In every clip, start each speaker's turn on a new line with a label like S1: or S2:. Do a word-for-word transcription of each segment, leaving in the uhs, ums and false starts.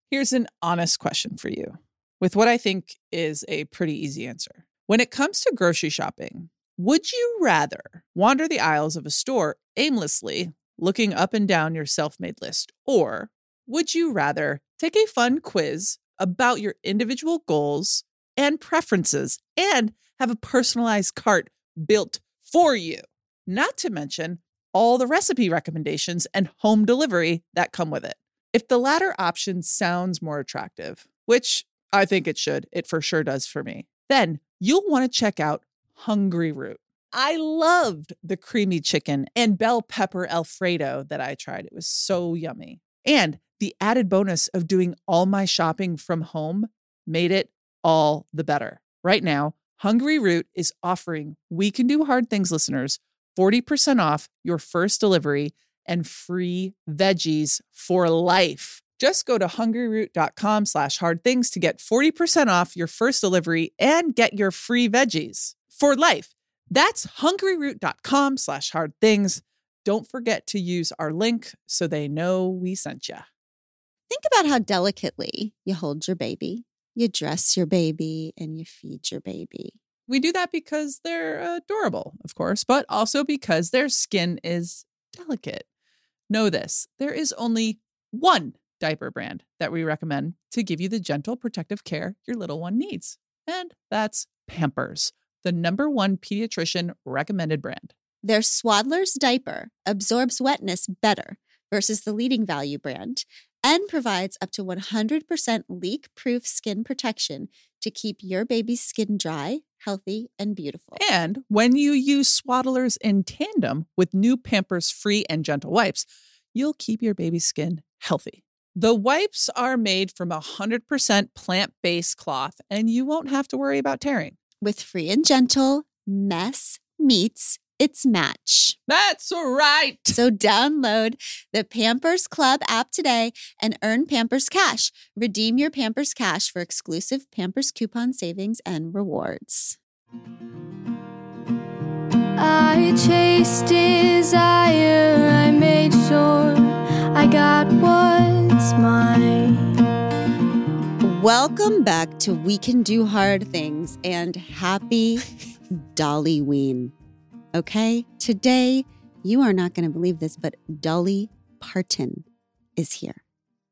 S1: Here's an honest question for you, with what I think is a pretty easy answer. When it comes to grocery shopping, would you rather wander the aisles of a store aimlessly, looking up and down your self-made list, or would you rather take a fun quiz about your individual goals and preferences and have a personalized cart built for you? Not to mention all the recipe recommendations and home delivery that come with it. If the latter option sounds more attractive, which I think it should, it for sure does for me, then you'll want to check out Hungryroot. I loved the creamy chicken and bell pepper Alfredo that I tried. It was so yummy. And the added bonus of doing all my shopping from home made it all the better. Right now, Hungryroot is offering We Can Do Hard Things listeners forty percent off your first delivery and free veggies for life. Just go to hungryroot.com slash hard things to get forty percent off your first delivery and get your free veggies for life. That's hungryroot.com slash hard things. Don't forget to use our link so they know we sent you.
S2: Think about how delicately you hold your baby, you dress your baby, and you feed your baby.
S1: We do that because they're adorable, of course, but also because their skin is delicate. Know this, there is only one diaper brand that we recommend to give you the gentle protective care your little one needs. And that's Pampers, the number one pediatrician recommended brand.
S2: Their Swaddler's diaper absorbs wetness better versus the leading value brand and provides up to one hundred percent leak-proof skin protection to keep your baby's skin dry, healthy, and beautiful.
S1: And when you use Swaddlers in tandem with new Pampers Free and Gentle wipes, you'll keep your baby's skin healthy. The wipes are made from one hundred percent plant-based cloth, and you won't have to worry about tearing.
S2: With Free and Gentle, mess meets its match.
S1: That's right.
S2: So download the Pampers Club app today and earn Pampers Cash. Redeem your Pampers Cash for exclusive Pampers coupon savings and rewards.
S3: I chased desire, I made sure I got what's mine.
S2: Welcome back to We Can Do Hard Things and happy Dollyween. Okay, today you are not going to believe this, but Dolly Parton is here.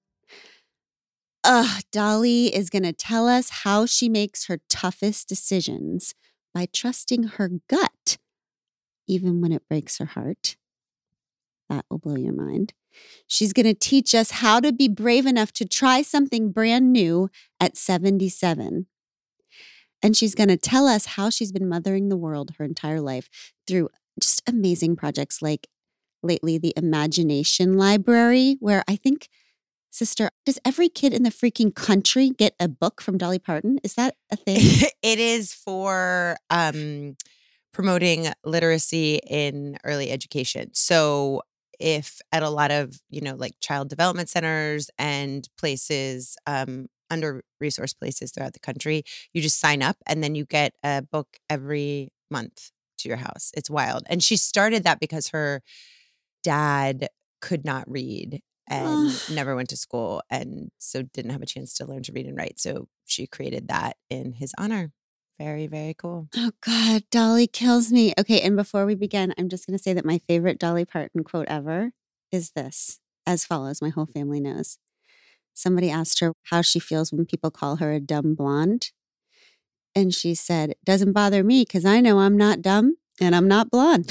S2: Uh, Dolly is going to tell us how she makes her toughest decisions by trusting her gut, even when it breaks her heart. That will blow your mind. She's going to teach us how to be brave enough to try something brand new at seventy-seven. And she's going to tell us how she's been mothering the world her entire life through just amazing projects like lately the Imagination Library, where I think, sister, does every kid in the freaking country get a book from Dolly Parton? Is that a thing?
S4: It is for um, promoting literacy in early education. So if at a lot of, you know, like child development centers and places, um, under-resourced places throughout the country, you just sign up and then you get a book every month to your house. It's wild. And she started that because her dad could not read and never went to school and so didn't have a chance to learn to read and write. So she created that in his honor. Very, very cool.
S2: Oh, God, Dolly kills me. Okay, and before we begin, I'm just going to say that my favorite Dolly Parton quote ever is this, as follows. My whole family knows. Somebody asked her how she feels when people call her a dumb blonde. And she said, it doesn't bother me because I know I'm not dumb and I'm not blonde.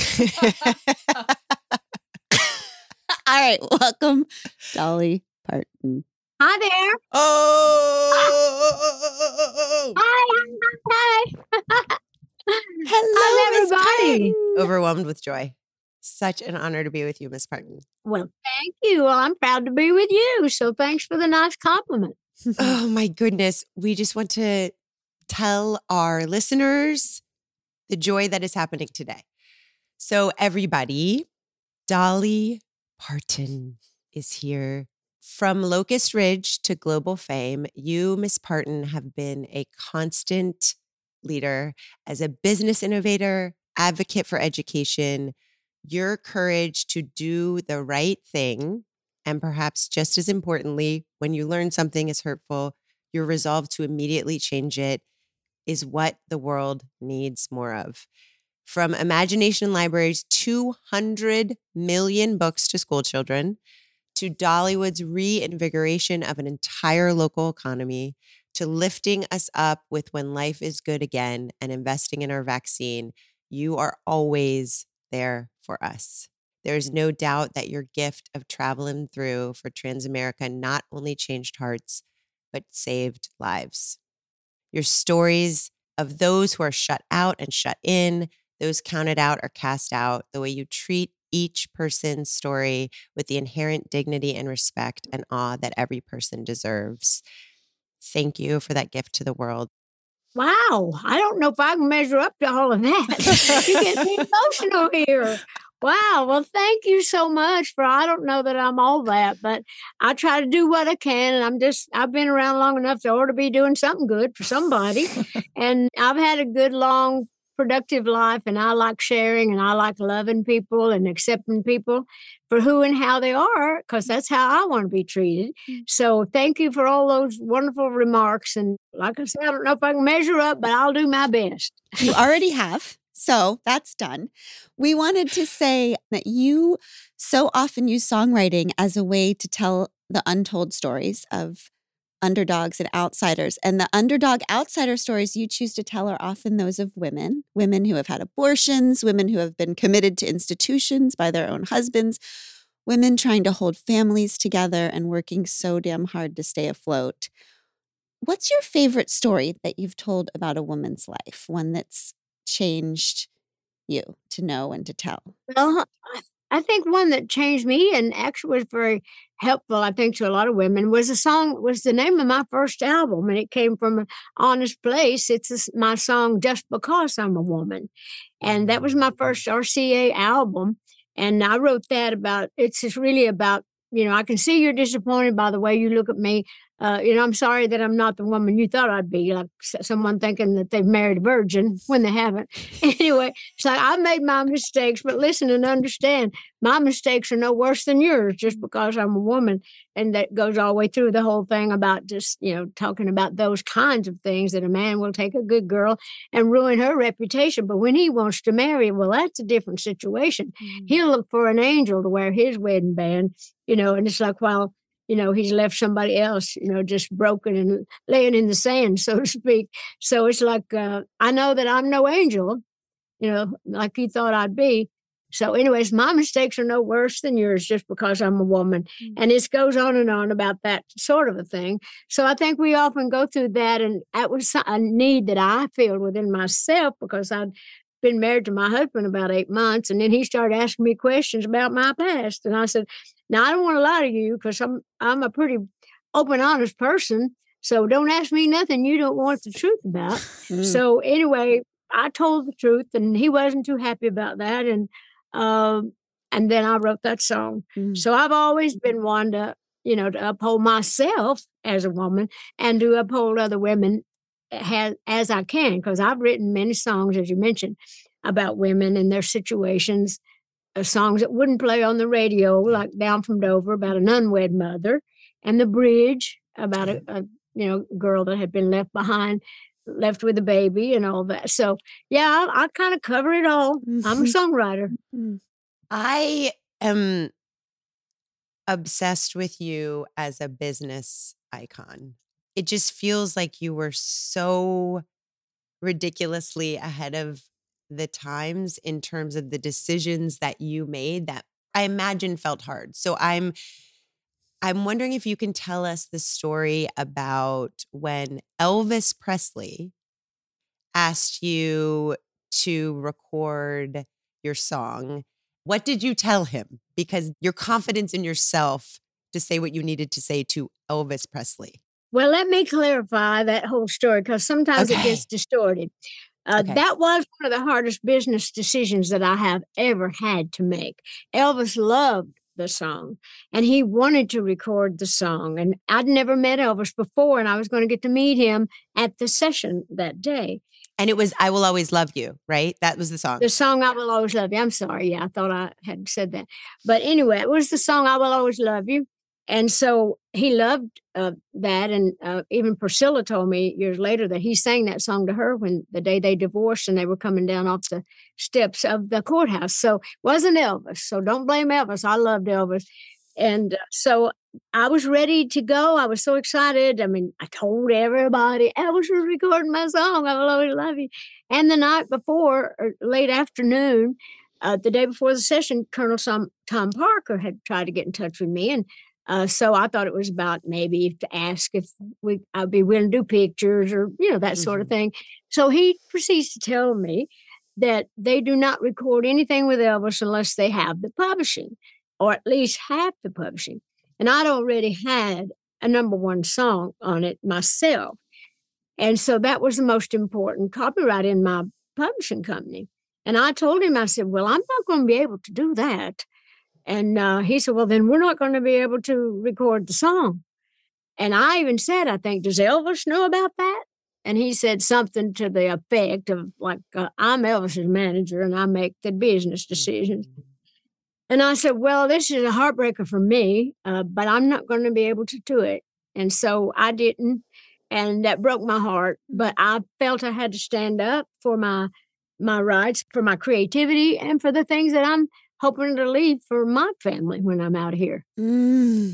S2: All right, welcome, Dolly Parton.
S5: Hi there.
S1: Oh!
S5: Hi. Hi.
S2: Hello,
S5: Hi,
S2: Miss
S5: everybody.
S2: Parton.
S4: Overwhelmed with joy. Such an honor to be with you, Miss Parton.
S5: Well, thank you. Well, I'm proud to be with you. So thanks for the nice compliment.
S4: Oh, my goodness. We just want to tell our listeners the joy that is happening today. So everybody, Dolly Parton is here. From Locust Ridge to global fame, you, Miss Parton, have been a constant leader as a business innovator, advocate for education. Your courage to do the right thing And perhaps just as importantly, when you learn something is hurtful, your resolve to immediately change it is what the world needs more of. From Imagination Library's two hundred million books to school children, to Dollywood's reinvigoration of an entire local economy, to lifting us up with When Life is Good Again and investing in our vaccine, you are always there for us. There's no doubt that your gift of traveling through for Transamerica not only changed hearts, but saved lives. Your stories of those who are shut out and shut in, those counted out or cast out, the way you treat each person's story with the inherent dignity and respect and awe that every person deserves. Thank you for that gift to the world.
S5: Wow. I don't know if I can measure up to all of that. You get me emotional here. Wow. Well, thank you so much for, I don't know that I'm all that, but I try to do what I can. And I'm just, I've been around long enough to ought to be doing something good for somebody. And I've had a good, long, productive life, and I like sharing, and I like loving people and accepting people for who and how they are, because that's how I want to be treated. So thank you for all those wonderful remarks. And like I said, I don't know if I can measure up, but I'll do my best.
S2: You already have. So that's done. We wanted to say that you so often use songwriting as a way to tell the untold stories of underdogs and outsiders. And the underdog outsider stories you choose to tell are often those of women, women who have had abortions, women who have been committed to institutions by their own husbands, women trying to hold families together and working so damn hard to stay afloat. What's your favorite story that you've told about a woman's life? One that's changed you to know and to tell?
S5: Well, I think one that changed me and actually was very helpful, I think, to a lot of women was a song, was the name of my first album, and it came from an honest place. It's a, my song, Just Because I'm a Woman. And that was my first R C A album. And I wrote that about, it's just really about, you know, I can see you're disappointed by the way you look at me. Uh, you know, I'm sorry that I'm not the woman you thought I'd be, like someone thinking that they've married a virgin when they haven't. Anyway, it's like I made my mistakes, but listen and understand, my mistakes are no worse than yours just because I'm a woman. And that goes all the way through the whole thing about just, you know, talking about those kinds of things, that a man will take a good girl and ruin her reputation. But when he wants to marry, well, that's a different situation. Mm-hmm. He'll look for an angel to wear his wedding band, you know, and it's like, well, you know, he's left somebody else, you know, just broken and laying in the sand, so to speak. So it's like, uh, I know that I'm no angel, you know, like you thought I'd be. So anyways, my mistakes are no worse than yours just because I'm a woman. Mm-hmm. And it goes on and on about that sort of a thing. So I think we often go through that. And that was a need that I feel within myself, because I'd been married to my husband about eight months. And then he started asking me questions about my past. And I said, now, I don't want to lie to you, because I'm I'm a pretty open, honest person. So don't ask me nothing you don't want the truth about. Mm. So anyway, I told the truth, and he wasn't too happy about that. And um, and then I wrote that song. Mm. So I've always been one to, you know, to uphold myself as a woman and to uphold other women as, as I can, because I've written many songs, as you mentioned, about women and their situations. Songs that wouldn't play on the radio, like Down from Dover about an unwed mother, and The Bridge about a, a you know girl that had been left behind, left with a baby, and all that. So yeah, I, I kind of cover it all. Mm-hmm. I'm a songwriter.
S4: I am obsessed with you as a business icon. It just feels like you were so ridiculously ahead of the times in terms of the decisions that you made that I imagine felt hard. So I'm I'm wondering if you can tell us the story about when Elvis Presley asked you to record your song. What did you tell him? Because your confidence in yourself to say what you needed to say to Elvis Presley.
S5: Well, let me clarify that whole story, because sometimes okay. it gets distorted. Uh, okay. That was one of the hardest business decisions that I have ever had to make. Elvis loved the song, and he wanted to record the song. And I'd never met Elvis before, and I was going to get to meet him at the session that day.
S4: And it was I Will Always Love You, right? That was the song.
S5: The song I Will Always Love You. I'm sorry. Yeah, I thought I had said that. But anyway, it was the song I Will Always Love You. And so he loved uh, that. And uh, even Priscilla told me years later that he sang that song to her when the day they divorced and they were coming down off the steps of the courthouse. So it wasn't Elvis. So don't blame Elvis. I loved Elvis. And uh, so I was ready to go. I was so excited. I mean, I told everybody Elvis was recording my song. I will always love you. And the night before, or late afternoon, uh, the day before the session, Colonel Tom, Tom Parker had tried to get in touch with me. And Uh, so I thought it was about maybe to ask if we I'd be willing to do pictures or, you know, that mm-hmm. sort of thing. So he proceeds to tell me that they do not record anything with Elvis unless they have the publishing, or at least half the publishing. And I'd already had a number one song on it myself. And so that was the most important copyright in my publishing company. And I told him, I said, well, I'm not going to be able to do that. And uh, he said, well, then we're not going to be able to record the song. And I even said, I think, does Elvis know about that? And he said something to the effect of, like, uh, I'm Elvis's manager and I make the business decisions. And I said, well, this is a heartbreaker for me, uh, but I'm not going to be able to do it. And so I didn't. And that broke my heart. But I felt I had to stand up for my my rights, for my creativity, and for the things that I'm hoping to leave for my family when I'm out here.
S4: Mm.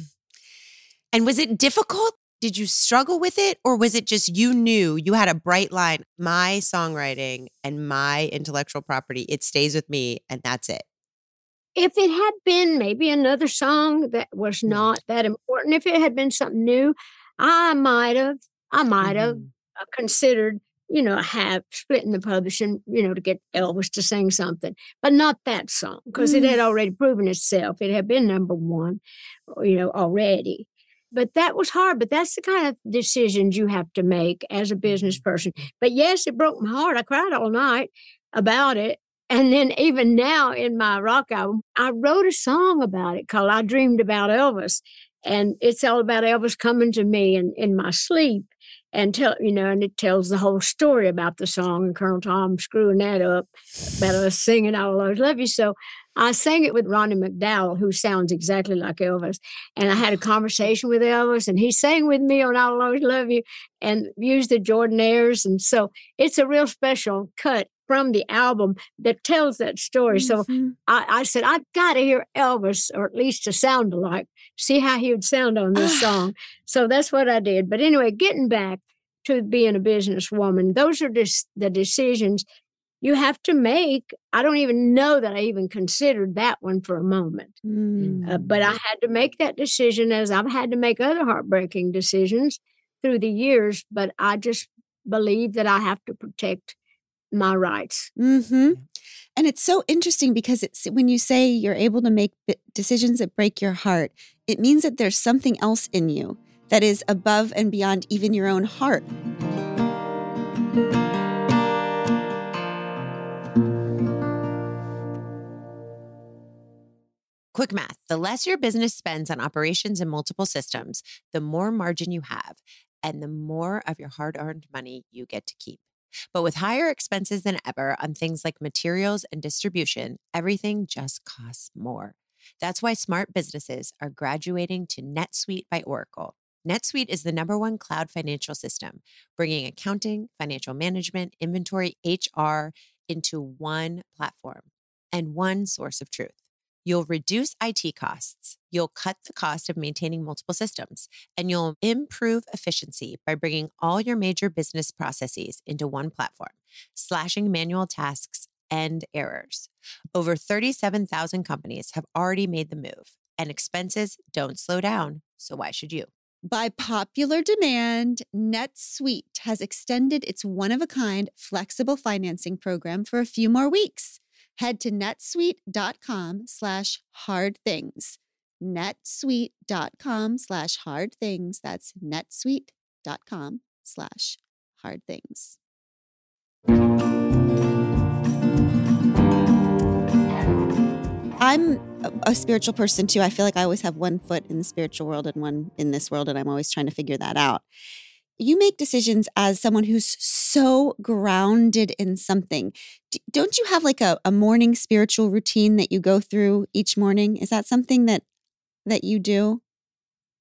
S4: And was it difficult? Did you struggle with it? Or was it just you knew you had a bright line, my songwriting and my intellectual property, it stays with me and that's it?
S5: If it had been maybe another song that was not that important, if it had been something new, I might have, I might have mm-hmm. considered, you know, have splitting the publishing, you know, to get Elvis to sing something, but not that song because mm. it had already proven itself. It had been number one, you know, already. But that was hard. But that's the kind of decisions you have to make as a business person. But yes, it broke my heart. I cried all night about it. And then even now in my rock album, I wrote a song about it called I Dreamed About Elvis. And it's all about Elvis coming to me in, in my sleep. And tell you know, and it tells the whole story about the song and Colonel Tom screwing that up about us singing "I Will Always Love You." So I sang it with Ronnie McDowell, who sounds exactly like Elvis. And I had a conversation with Elvis, and he sang with me on "I Will Always Love You" and used the Jordanaires. And so it's a real special cut from the album that tells that story. Mm-hmm. So I, I said, I've got to hear Elvis, or at least to sound alike, see how he would sound on this song. So that's what I did. But anyway, getting back to being a businesswoman, those are just the decisions you have to make. I don't even know that I even considered that one for a moment. Mm. Uh, but I had to make that decision, as I've had to make other heartbreaking decisions through the years. But I just believe that I have to protect my rights.
S2: Mm-hmm. And it's so interesting because it's when you say you're able to make decisions that break your heart, it means that there's something else in you that is above and beyond even your own heart.
S4: Quick math. The less your business spends on operations and multiple systems, the more margin you have and the more of your hard-earned money you get to keep. But with higher expenses than ever on things like materials and distribution, everything just costs more. That's why smart businesses are graduating to NetSuite by Oracle. NetSuite is the number one cloud financial system, bringing accounting, financial management, inventory, H R into one platform and one source of truth. You'll reduce I T costs, you'll cut the cost of maintaining multiple systems, and you'll improve efficiency by bringing all your major business processes into one platform, slashing manual tasks and errors. Over thirty-seven thousand companies have already made the move, and expenses don't slow down, so why should you?
S2: By popular demand, NetSuite has extended its one-of-a-kind flexible financing program for a few more weeks. Head to netsuite.com slash hard things. netsuite.com slash hard things. That's netsuite.com slash hard things. I'm a spiritual person too. I feel like I always have one foot in the spiritual world and one in this world, and I'm always trying to figure that out. You make decisions as someone who's so grounded in something. Don't you have like a, a morning spiritual routine that you go through each morning? Is that something that that you do?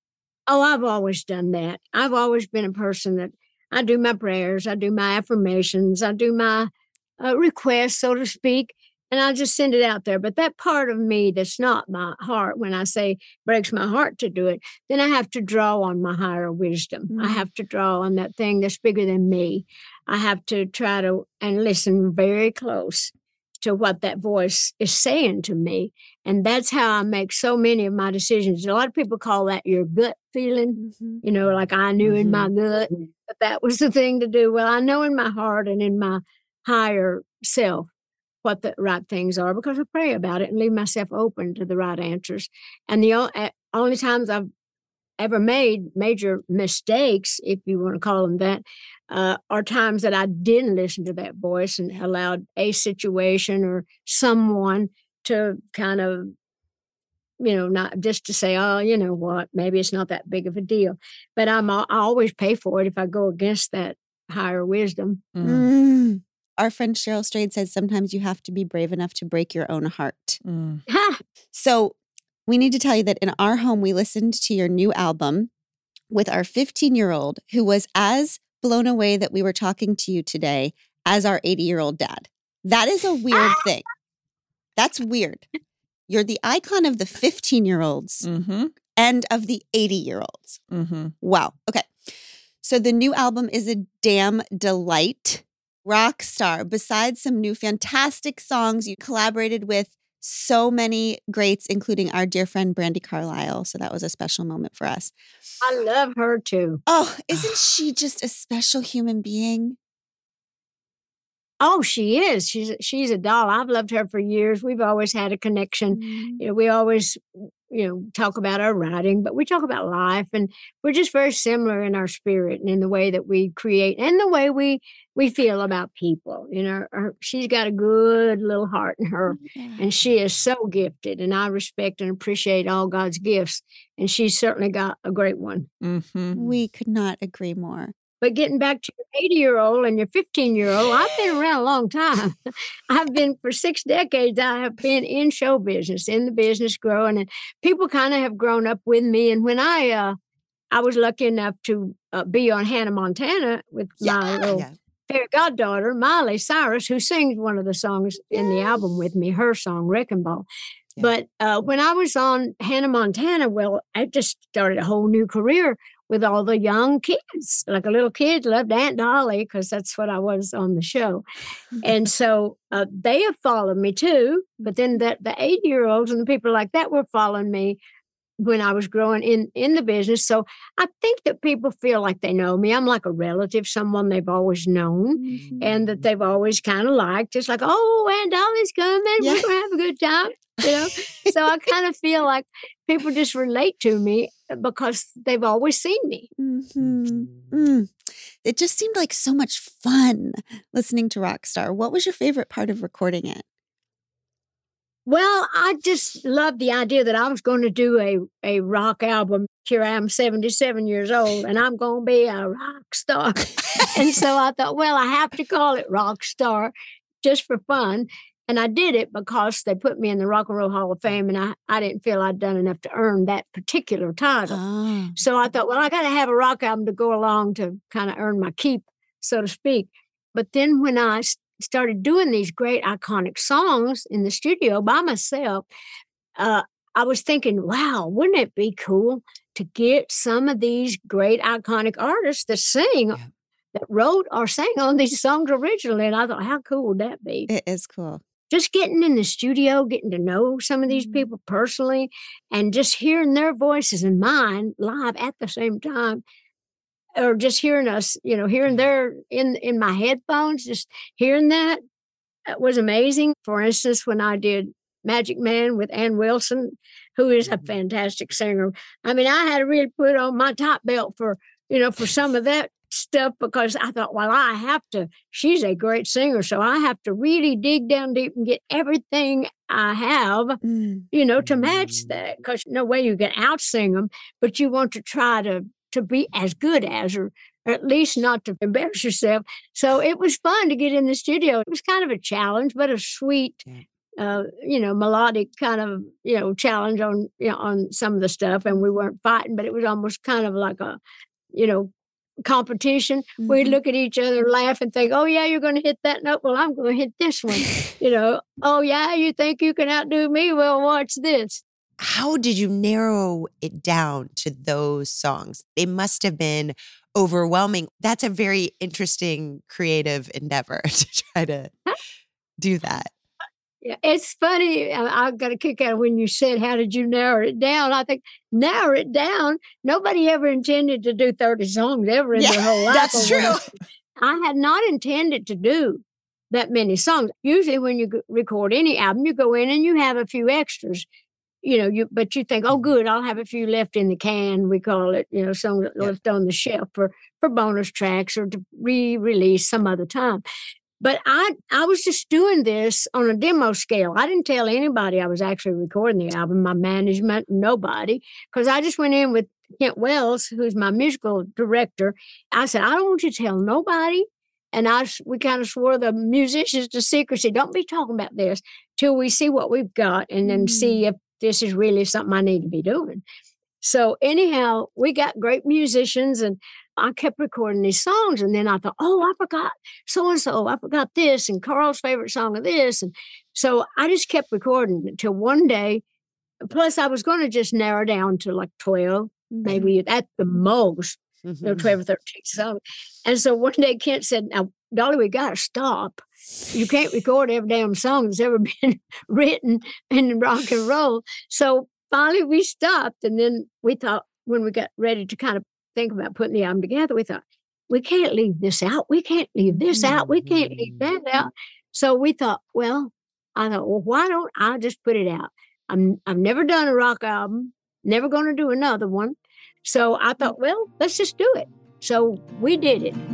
S5: Oh, I've always done that. I've always been a person that I do my prayers, I do my affirmations, I do my uh, requests, so to speak, and I just send it out there. But that part of me that's not my heart, when I say breaks my heart to do it, then I have to draw on my higher wisdom. Mm. I have to draw on that thing that's bigger than me. I have to try to and listen very close to what that voice is saying to me. And that's how I make so many of my decisions. A lot of people call that your gut feeling, mm-hmm. you know, like I knew mm-hmm. in my gut that that was the thing to do. Well, I know in my heart and in my higher self what the right things are because I pray about it and leave myself open to the right answers. And the only times I've ever made major mistakes, if you want to call them that, uh, are times that I didn't listen to that voice and allowed a situation or someone to kind of, you know, not just to say, oh, you know what, maybe it's not that big of a deal. But I'm, I always pay for it if I go against that higher wisdom.
S2: Mm. Mm. Our friend Cheryl Strayed says sometimes you have to be brave enough to break your own heart. Mm. So we need to tell you that in our home, we listened to your new album with our fifteen-year-old who was as blown away that we were talking to you today as our eighty-year-old dad. That is a weird thing. That's weird. You're the icon of the fifteen-year-olds mm-hmm. and of the eighty-year-olds. Mm-hmm. Wow. Okay. So the new album is a damn delight. Rock star. Besides some new fantastic songs, you collaborated with so many greats, including our dear friend Brandi Carlile. So that was a special moment for us.
S5: I love her too.
S2: Oh, isn't she just a special human being?
S5: Oh, she is. She's she's a doll. I've loved her for years. We've always had a connection. Mm-hmm. You know, we always, you know, talk about our writing, but we talk about life, and we're just very similar in our spirit and in the way that we create and the way we we feel about people. You know, her, she's got a good little heart in her, yeah. and she is so gifted. And I respect and appreciate all God's gifts, and she's certainly got a great one.
S2: Mm-hmm. We could not agree more.
S5: But getting back to your eighty-year-old and your fifteen-year-old, I've been around a long time. I've been, for six decades, I have been in show business, in the business growing, and people kind of have grown up with me. And when I uh, I was lucky enough to uh, be on Hannah Montana with yeah, my little yeah. fairy goddaughter, Miley Cyrus, who sings one of the songs in the album with me, her song, Wrecking Ball. Yeah. But uh, when I was on Hannah Montana, well, I just started a whole new career with all the young kids. Like a little kid loved Aunt Dolly because that's what I was on the show. And so uh, they have followed me too. But then the, the eighty-year-olds and the people like that were following me when I was growing in, in the business. So I think that people feel like they know me. I'm like a relative, someone they've always known mm-hmm. and that they've always kind of liked. Just like, oh, Aunt Dolly's coming. Yeah. We're going to have a good time. You know, so I kind of feel like people just relate to me because they've always seen me.
S2: Mm-hmm. Mm. It just seemed like so much fun listening to Rockstar. What was your favorite part of recording it?
S5: Well, I just loved the idea that I was going to do a, a rock album. Here I am, seventy-seven years old, and I'm going to be a rock star. And so I thought, well, I have to call it Rockstar just for fun. And I did it because they put me in the Rock and Roll Hall of Fame, and I, I didn't feel I'd done enough to earn that particular title. Oh. So I thought, well, I got to have a rock album to go along to kind of earn my keep, so to speak. But then when I started doing these great iconic songs in the studio by myself, uh, I was thinking, wow, wouldn't it be cool to get some of these great iconic artists that sing, yeah. that wrote or sang on these songs originally? And I thought, how cool would that be?
S2: It is cool.
S5: Just getting in the studio, getting to know some of these people personally, and just hearing their voices and mine live at the same time, or just hearing us, you know, hearing their in in my headphones, just hearing that was amazing. For instance, when I did Magic Man with Ann Wilson, who is a fantastic singer, I mean, I had to really put on my top belt for, you know, for some of that stuff, because I thought, well, I have to, she's a great singer, so I have to really dig down deep and get everything I have, mm. you know, to match that, because no way you can out-sing them, but you want to try to, to be as good as, or, or at least not to embarrass yourself. So it was fun to get in the studio. It was kind of a challenge, but a sweet, uh, you know, melodic kind of, you know, challenge on, you know, on some of the stuff. And we weren't fighting, but it was almost kind of like a, you know, competition. Mm-hmm. We'd look at each other, laugh, and think, oh, yeah, you're going to hit that note. Well, I'm going to hit this one. You know, oh, yeah, you think you can outdo me? Well, watch this.
S4: How did you narrow it down to those songs? They must have been overwhelming. That's a very interesting creative endeavor to try to do that.
S5: Yeah, it's funny. I, I got a kick out of when you said, how did you narrow it down? I think, narrow it down? Nobody ever intended to do thirty songs ever in
S4: yeah,
S5: their whole life.
S4: That's true.
S5: I had not intended to do that many songs. Usually when you record any album, you go in and you have a few extras. You know, you but you think, oh, good, I'll have a few left in the can, we call it, you know, songs yeah. left on the shelf for, for bonus tracks or to re-release some other time. But I I was just doing this on a demo scale. I didn't tell anybody I was actually recording the album, my management, nobody, because I just went in with Kent Wells, who's my musical director. I said, I don't want you to tell nobody. And I we kind of swore the musicians to secrecy. Don't be talking about this till we see what we've got and then mm. see if this is really something I need to be doing. So anyhow, we got great musicians and I kept recording these songs. And then I thought, oh, I forgot so-and-so. I forgot this and Carl's favorite song of this. And so I just kept recording until one day. Plus, I was going to just narrow down to like twelve, mm-hmm. maybe at the most, mm-hmm. you know, twelve or thirteen songs. And so one day Kent said, now, Dolly, we got to stop. You can't record every damn song that's ever been written in rock and roll. So finally we stopped. And then we thought, when we got ready to kind of think about putting the album together, we thought, we can't leave this out. We can't leave this out. We can't leave that out. So we thought, well, I thought, well, why don't I just put it out? I'm, I've never done a rock album, never going to do another one. So I thought, well, let's just do it. So we did it.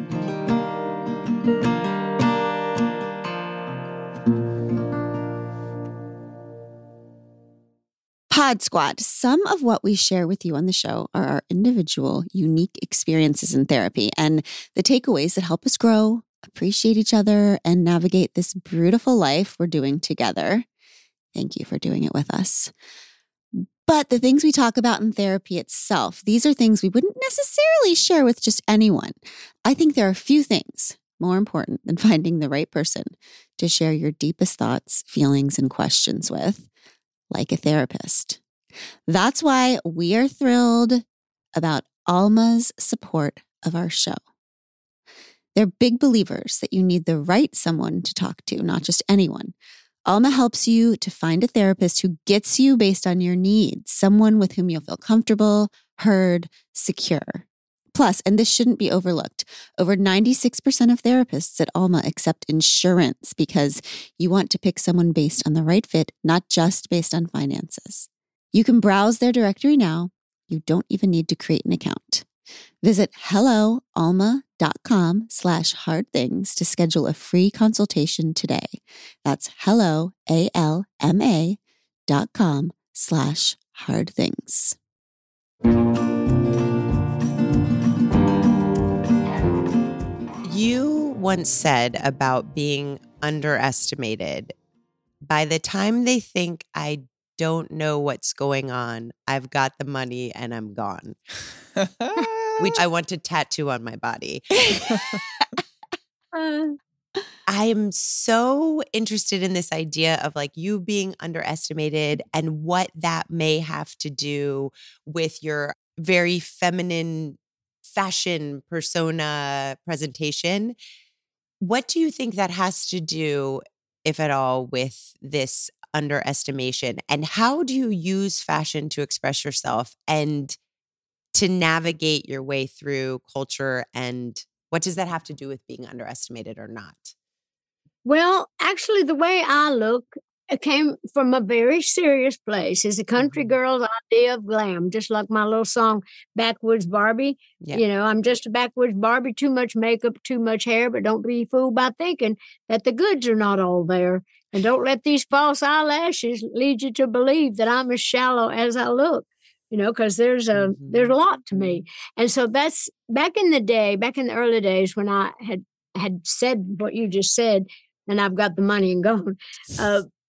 S2: Pod Squad, some of what we share with you on the show are our individual, unique experiences in therapy and the takeaways that help us grow, appreciate each other, and navigate this beautiful life we're doing together. Thank you for doing it with us. But the things we talk about in therapy itself, these are things we wouldn't necessarily share with just anyone. I think there are few things more important than finding the right person to share your deepest thoughts, feelings, and questions with, like a therapist. That's why we are thrilled about Alma's support of our show. They're big believers that you need the right someone to talk to, not just anyone. Alma helps you to find a therapist who gets you based on your needs, someone with whom you'll feel comfortable, heard, secure. Plus, and this shouldn't be overlooked, over ninety-six percent of therapists at Alma accept insurance because you want to pick someone based on the right fit, not just based on finances. You can browse their directory now. You don't even need to create an account. Visit helloalma.com slash hard things to schedule a free consultation today. That's hello, A-L-M-A dot com slash hard things.
S4: You once said about being underestimated, by the time they think I don't know what's going on, I've got the money and I'm gone. Which I want to tattoo on my body. uh, I am so interested in this idea of like you being underestimated and what that may have to do with your very feminine fashion persona presentation. What do you think that has to do, if at all, with this underestimation? And how do you use fashion to express yourself and to navigate your way through culture? And what does that have to do with being underestimated or not?
S5: Well, actually, the way I look, it came from a very serious place. It's a country
S4: Mm-hmm.
S5: girl's idea of glam, just like my little song, Backwoods Barbie.
S4: Yeah.
S5: You know, I'm just a backwoods Barbie, too much makeup, too much hair, but don't be fooled by thinking that the goods are not all there. And don't let these false eyelashes lead you to believe that I'm as shallow as I look. You know, because there's a
S4: Mm-hmm.
S5: there's a lot to me. And so that's back in the day, back in the early days when I had had said what you just said, and I've got the money and gone. Uh,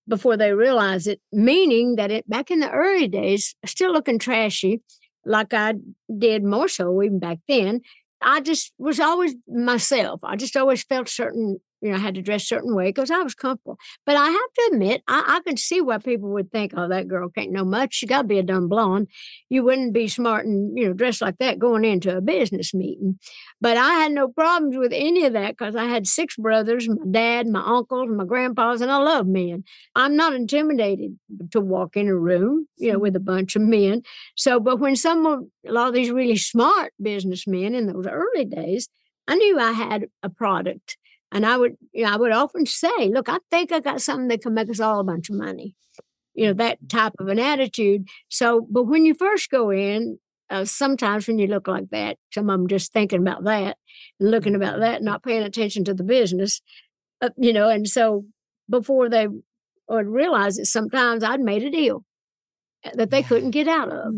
S5: before they realize it, meaning that it back in the early days, still looking trashy, like I did more so even back then. I just was always myself. I just always felt certain, you know, I had to dress a certain way because I was comfortable. But I have to admit, I, I could see why people would think, oh, that girl can't know much. She got to be a dumb blonde. You wouldn't be smart and, you know, dressed like that going into a business meeting. But I had no problems with any of that because I had six brothers, my dad, my uncles, my grandpas, and I love men. I'm not intimidated to walk in a room, you know, with a bunch of men. So, but when some of, a lot of these really smart businessmen in those early days, I knew I had a product. And I would, you know, I would often say, look, I think I got something that can make us all a bunch of money. You know, that type of an attitude. So, but when you first go in, uh, sometimes when you look like that, some of them just thinking about that and looking about that, not paying attention to the business, uh, you know, and so before they would realize it, sometimes I'd made a deal that they
S4: Yeah.
S5: couldn't get out of.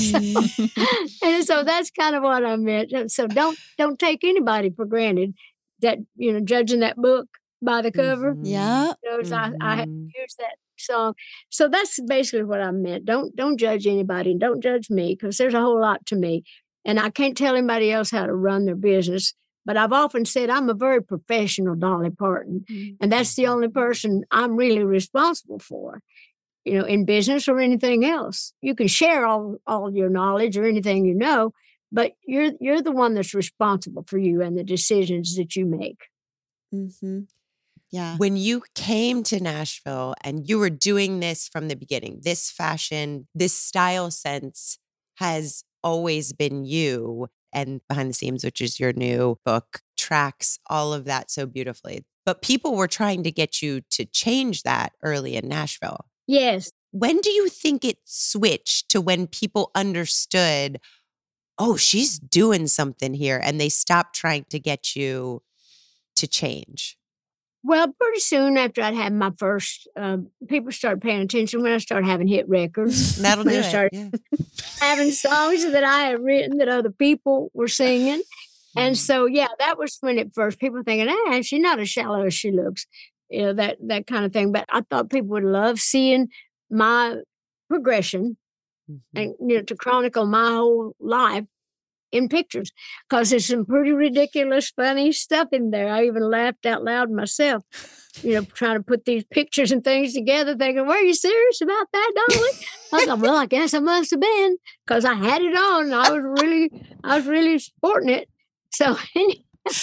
S5: so, and so that's kind of what I meant. So don't, don't take anybody for granted. That, you know, judging that book by the cover.
S4: Mhm.
S2: Yeah.
S5: You know, so I, I had
S4: Mhm.
S5: used that song. So that's basically what I meant. Don't don't judge anybody and don't judge me because there's a whole lot to me. And I can't tell anybody else how to run their business. But I've often said I'm a very professional Dolly Parton.
S2: Mhm.
S5: And that's the only person I'm really responsible for, you know, in business or anything else. You can share all, all your knowledge or anything you know, but you're you're the one that's responsible for you and the decisions that you make.
S2: Mm-hmm. Yeah.
S4: When you came to Nashville and you were doing this from the beginning, this fashion, this style sense has always been you. And Behind the Seams, which is your new book, tracks all of that so beautifully. But people were trying to get you to change that early in Nashville.
S5: Yes.
S4: When do you think it switched to when people understood, oh, she's doing something here, and they stopped trying to get you to change?
S5: Well, pretty soon after I'd had my first, uh, people started paying attention when I started having hit records.
S4: That'll
S5: When
S4: do
S5: I
S4: it.
S5: started
S4: Yeah.
S5: having songs that I had written that other people were singing. And so, yeah, that was when at first people thinking, ah, she's not as shallow as she looks, you know, that, that kind of thing. But I thought people would love seeing my progression
S4: Mhm.
S5: and, you know, to chronicle my whole life in pictures because there's some pretty ridiculous, funny stuff in there. I even laughed out loud myself, you know, trying to put these pictures and things together, thinking, were you serious about that, Dolly? I thought, well, I guess I must have been because I had it on. And I was really, I was really sporting it. So, anyway,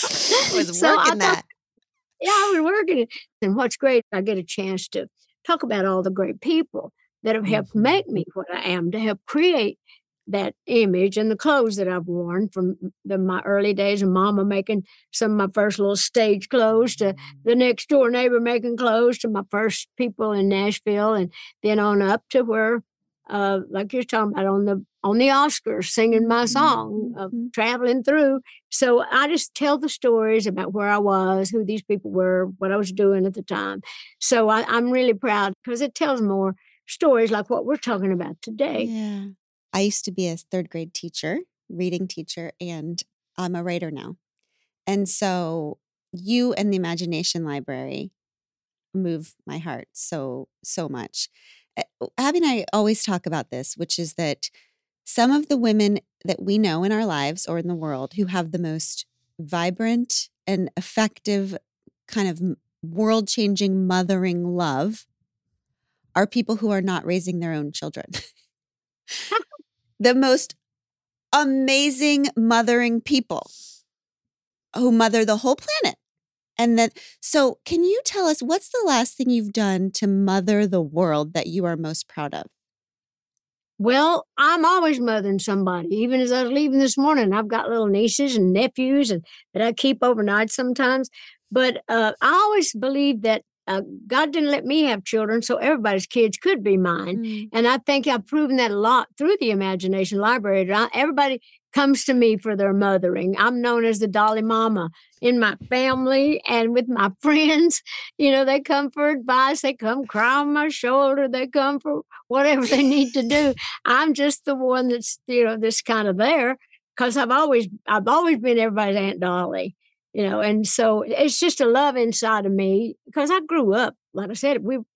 S4: I was
S5: so I
S4: working
S5: thought,
S4: that.
S5: yeah, I was working it. And what's great, I get a chance to talk about all the great people that have helped
S4: Mhm.
S5: make me what I am, to help create that image and the clothes that I've worn from the, my early days of Mama making some of my first little stage clothes to the next door neighbor making clothes to my first people in Nashville, and then on up to where, uh, like you're talking about on the on the Oscars, singing my song, uh,
S2: Mhm.
S5: traveling through. So I just tell the stories about where I was, who these people were, what I was doing at the time. So I, I'm really proud because it tells more stories like what we're talking about today.
S2: Yeah. I used to be a third grade teacher, reading teacher, and I'm a writer now. And so you and the Imagination Library move my heart so, so much. Uh, Abby and I always talk about this, which is that some of the women that we know in our lives or in the world who have the most vibrant and effective kind of world-changing mothering love are people who are not raising their own children. The most amazing mothering people who mother the whole planet. And then, so can you tell us what's the last thing you've done to mother the world that you are most proud of?
S5: Well, I'm always mothering somebody. Even as I was leaving this morning, I've got little nieces and nephews and that I keep overnight sometimes. But uh, I always believe that uh, God didn't let me have children, so everybody's kids could be mine.
S2: Mm.
S5: And I think I've proven that a lot through the Imagination Library. I, everybody comes to me for their mothering. I'm known as the Dolly Mama in my family and with my friends. You know, they come for advice. They come cry on my shoulder. They come for whatever they need to do. I'm just the one that's, you know, this kind of there because I've always, I've always been everybody's Aunt Dolly. You know, and so it's just a love inside of me because I grew up, like I said, we there's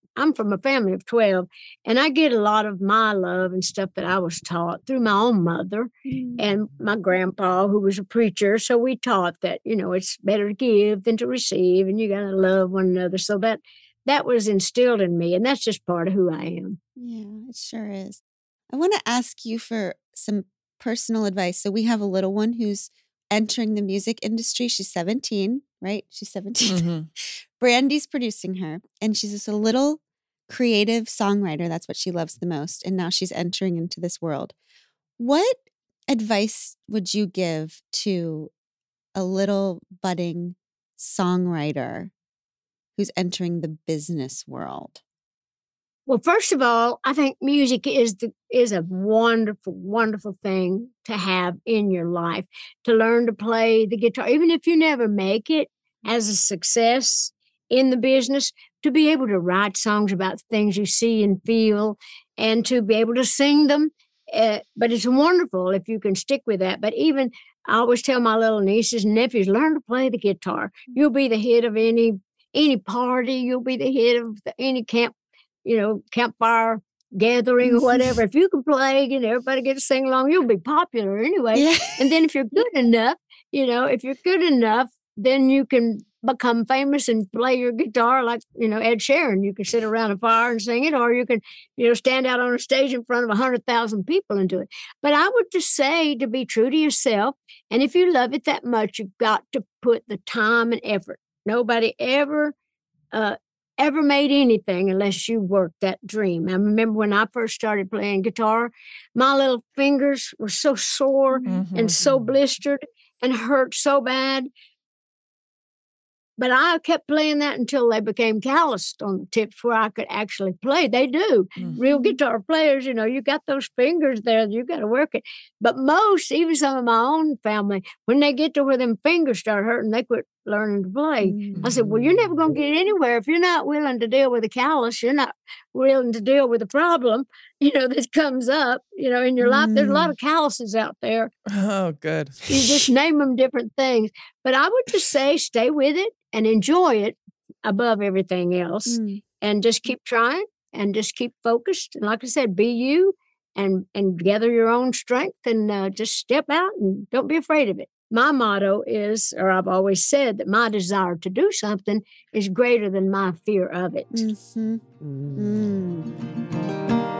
S5: I'm from a family of twelve, and I get a lot of my love and stuff that I was taught through my own mother
S2: Mm.
S5: and my grandpa, who was a preacher. So we taught that, you know, it's better to give than to receive, and you got to love one another. So that that was instilled in me, and that's just part of who I am.
S2: Yeah, it sure is. I want to ask you for some personal advice. So we have a little one who's entering the music industry. She's seventeen, right? She's seventeen.
S1: Mhm.
S2: Brandy's producing her, and she's just a little creative songwriter. That's what she loves the most. And now she's entering into this world. What advice would you give to a little budding songwriter who's entering the business world?
S5: Well, first of all, I think music is the is a wonderful, wonderful thing to have in your life. To learn to play the guitar, even if you never make it as a success in the business, to be able to write songs about things you see and feel, and to be able to sing them. Uh, but it's wonderful if you can stick with that. But even I always tell my little nieces and nephews, learn to play the guitar. You'll be the hit of any any party. You'll be the hit of the, any camp. You know, campfire gathering or whatever. If you can play and everybody gets to sing along, you'll be popular anyway.
S2: Yeah.
S5: And then if you're good enough, you know, if you're good enough, then you can become famous and play your guitar like, you know, Ed Sheeran. You can sit around a fire and sing it, or you can, you know, stand out on a stage in front of a hundred thousand people and do it. But I would just say to be true to yourself. And if you love it that much, you've got to put the time and effort. Nobody ever, uh, ever made anything unless you worked that dream. I remember when I first started playing guitar, my little fingers were so sore
S1: Mhm.
S5: and so blistered and hurt so bad. But I kept playing that until they became calloused on the tips where I could actually play. They do. Real
S1: Mhm.
S5: guitar players, you know, you got those fingers there, you got to work it. But most, even some of my own family, when they get to where them fingers start hurting, they quit learning to play.
S2: Mm.
S5: I said, well, you're never going to get anywhere. If you're not willing to deal with a callus, you're not willing to deal with a problem, you know, that comes up, you know, in your life. There's a lot of calluses out there.
S1: Oh, good.
S5: You just name them different things. But I would just say stay with it and enjoy it above everything else.
S2: Mm.
S5: And just keep trying and just keep focused. And like I said, be you and, and gather your own strength and uh, just step out and don't be afraid of it. My motto is, or I've always said, that my desire to do something is greater than my fear of it.
S2: Mm-hmm. Mm.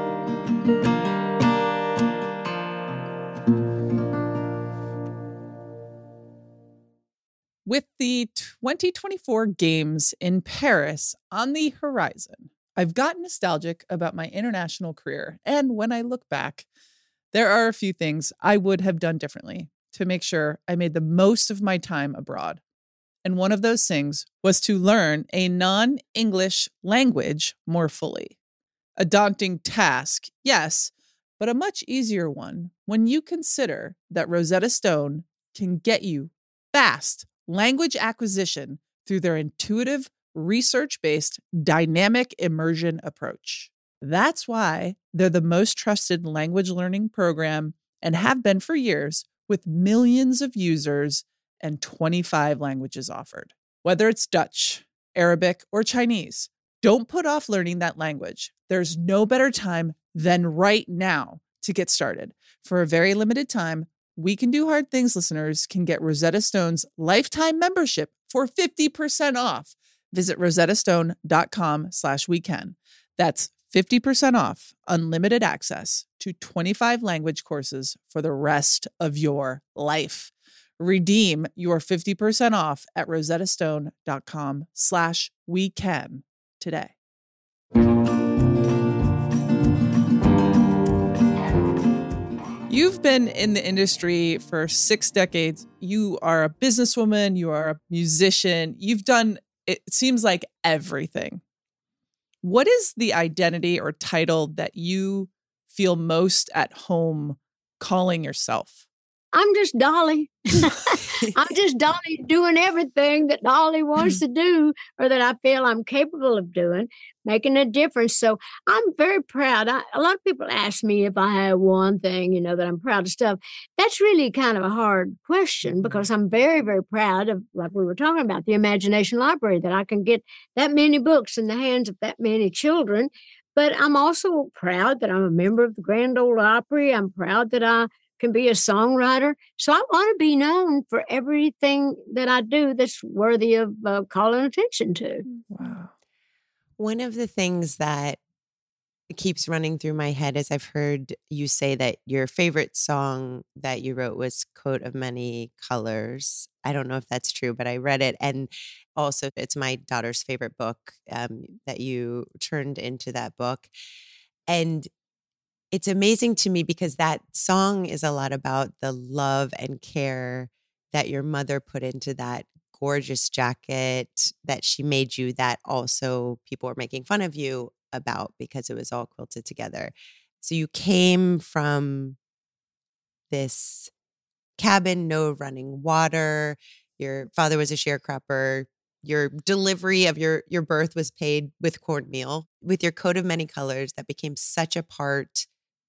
S1: With the twenty twenty-four Games in Paris on the horizon, I've gotten nostalgic about my international career. And when I look back, there are a few things I would have done differently to make sure I made the most of my time abroad. And one of those things was to learn a non-English language more fully. A daunting task, yes, but a much easier one when you consider that Rosetta Stone can get you fast language acquisition through their intuitive, research-based, dynamic immersion approach. That's why they're the most trusted language learning program and have been for years, with millions of users and twenty-five languages offered. Whether it's Dutch, Arabic, or Chinese, don't put off learning that language. There's no better time than right now to get started. For a very limited time, We Can Do Hard Things listeners can get Rosetta Stone's lifetime membership for fifty percent off. Visit rosettastone.com slash weekend. That's fifty percent off unlimited access to twenty-five language courses for the rest of your life. Redeem your fifty percent off at rosettastone.com slash weekend today. You've been in the industry for six decades. You are a businesswoman. You are a musician. You've done, it seems like, everything. What is the identity or title that you feel most at home calling yourself?
S5: I'm just Dolly. I'm just Dolly doing everything that Dolly wants to do or that I feel I'm capable of doing, making a difference. So I'm very proud. I, a lot of people ask me if I have one thing, you know, that I'm proud of stuff. That's really kind of a hard question because I'm very, very proud of, like we were talking about, the Imagination Library, that I can get that many books in the hands of that many children. But I'm also proud that I'm a member of the Grand Ole Opry. I'm proud that I can be a songwriter. So I want to be known for everything that I do that's worthy of uh, calling attention to.
S1: Wow.
S4: One of the things that keeps running through my head is I've heard you say that your favorite song that you wrote was Coat of Many Colors. I don't know if that's true, but I read it. And also it's my daughter's favorite book um, that you turned into that book. And it's amazing to me because that song is a lot about the love and care that your mother put into that gorgeous jacket that she made you, that also people were making fun of you about because it was all quilted together. So you came from this cabin, no running water. Your father was a sharecropper. Your delivery of your, your birth was paid with cornmeal. With your coat of many colors that became such a part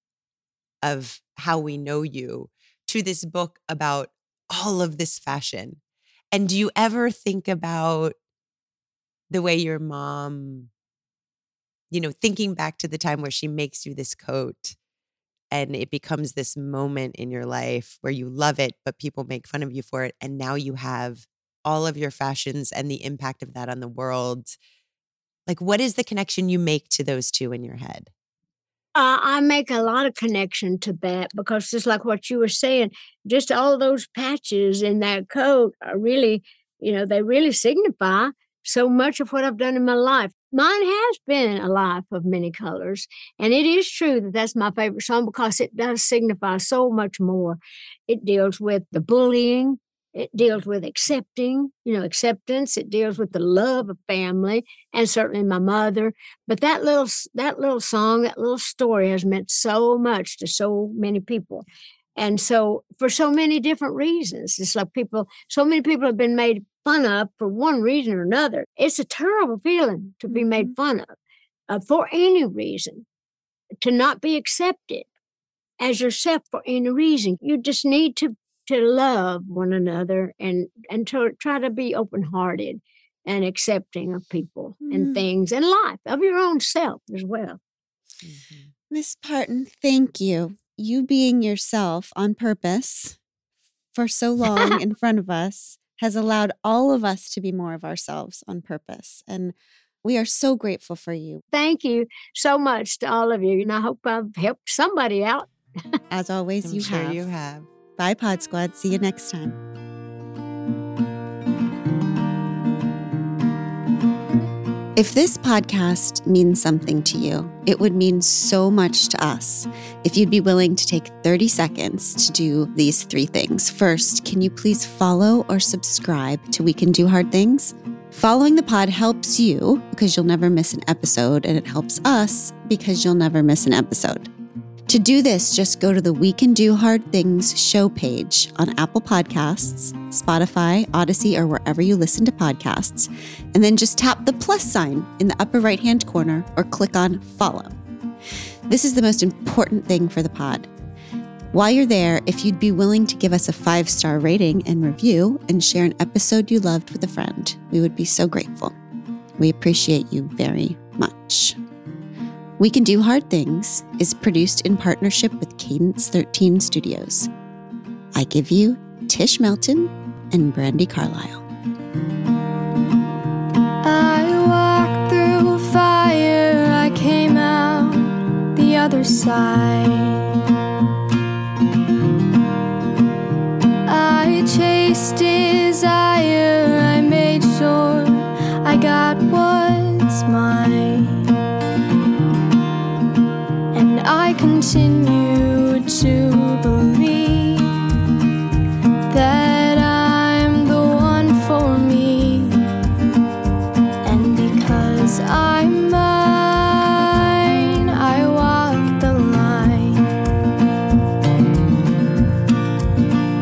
S4: of how we know you, to this book about all of this fashion. And do you ever think about the way your mom, you know, thinking back to the time where she makes you this coat and it becomes this moment in your life where you love it, but people make fun of you for it. And now you have all of your fashions and the impact of that on the world. Like, what is the connection you make to those two in your head?
S5: Uh, I make a lot of connection to that because just like what you were saying, just all those patches in that coat are really, you know, they really signify so much of what I've done in my life. Mine has been a life of many colors. And it is true that that's my favorite song because it does signify so much more. It deals with the bullying. It deals with accepting, you know, acceptance. It deals with the love of family and certainly my mother. But that little, that little song, that little story has meant so much to so many people. And so for so many different reasons, it's like people, so many people have been made fun of for one reason or another. It's a terrible feeling to be made fun of uh, for any reason, to not be accepted as yourself for any reason. You just need to to love one another and, and to try to be open-hearted and accepting of people mm. and things and life, of your own self as well.
S2: Mm-hmm. Miss Parton, thank you. You being yourself on purpose for so long in front of us has allowed all of us to be more of ourselves on purpose. And we are so grateful for you.
S5: Thank you so much to all of you. And I hope I've helped somebody out.
S2: As always,
S4: I'm
S2: you
S4: sure
S2: have.
S4: you have.
S2: Bye, Pod Squad. See you next time. If this podcast means something to you, it would mean so much to us if you'd be willing to take thirty seconds to do these three things. First, can you please follow or subscribe to We Can Do Hard Things? Following the pod helps you because you'll never miss an episode, and it helps us because you'll never miss an episode. To do this, just go to the We Can Do Hard Things show page on Apple Podcasts, Spotify, Odyssey, or wherever you listen to podcasts, and then just tap the plus sign in the upper right-hand corner or click on follow. This is the most important thing for the pod. While you're there, if you'd be willing to give us a five-star rating and review and share an episode you loved with a friend, we would be so grateful. We appreciate you very much. We Can Do Hard Things is produced in partnership with Cadence thirteen Studios. I give you Tish Melton and Brandy Carlisle.
S3: I walked through fire, I came out the other side. I chased desire, I made sure I got what's mine. I continue to believe that I'm the one for me, and because I'm mine, I walk the line.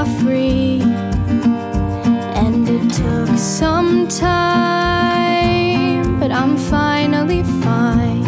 S3: are free. And it took some time, but I'm finally fine.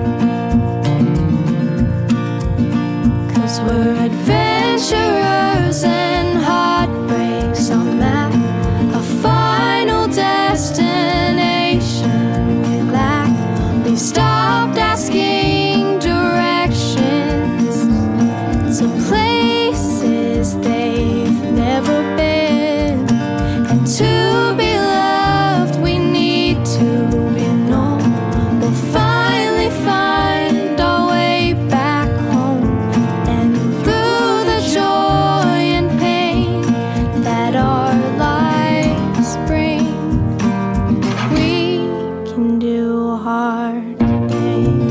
S3: 'Cause we're adventurers and heartbreaks on map, a final destination we lack. We've stopped asking directions to places they've never been. And to be loved, we need to be known. We'll finally find our way back home. And through the joy and pain that our lives bring, we can do hard things.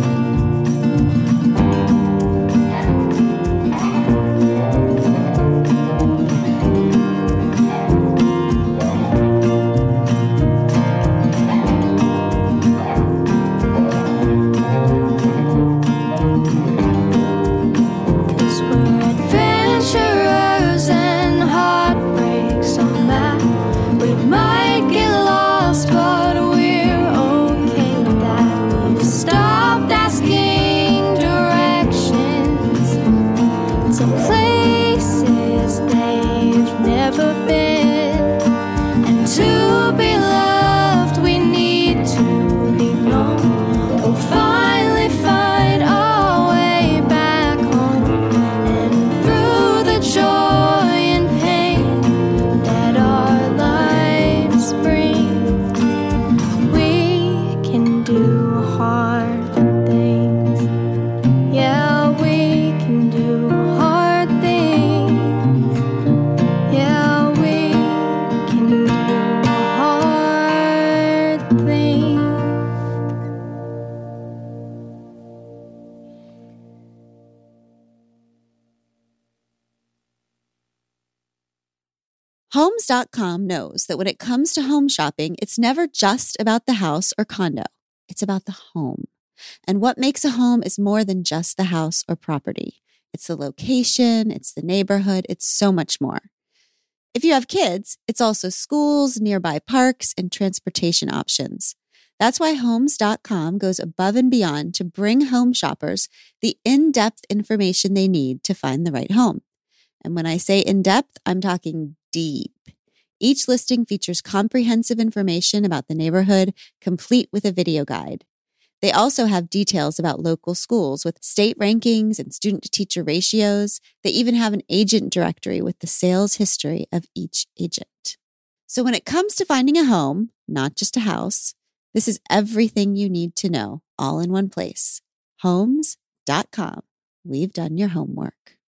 S3: 'Cause we're adventurers and heartbreaks on that. We might get lost, but we're okay with that. We've stopped asking directions to places they've never been. And to be loved, we need to be known. We'll finally find our way back home. And through the joy and pain that our lives bring, we can do hard things. Yeah, we can do hard things. Yeah, we can do hard things.
S2: Homes dot com knows that when it comes to home shopping, it's never just about the house or condo. It's about the home. And what makes a home is more than just the house or property. It's the location, it's the neighborhood, it's so much more. If you have kids, it's also schools, nearby parks, and transportation options. That's why Homes dot com goes above and beyond to bring home shoppers the in-depth information they need to find the right home. And when I say in-depth, I'm talking deep. Each listing features comprehensive information about the neighborhood, complete with a video guide. They also have details about local schools with state rankings and student-to-teacher ratios. They even have an agent directory with the sales history of each agent. So when it comes to finding a home, not just a house, this is everything you need to know, all in one place. Homes dot com. We've done your homework.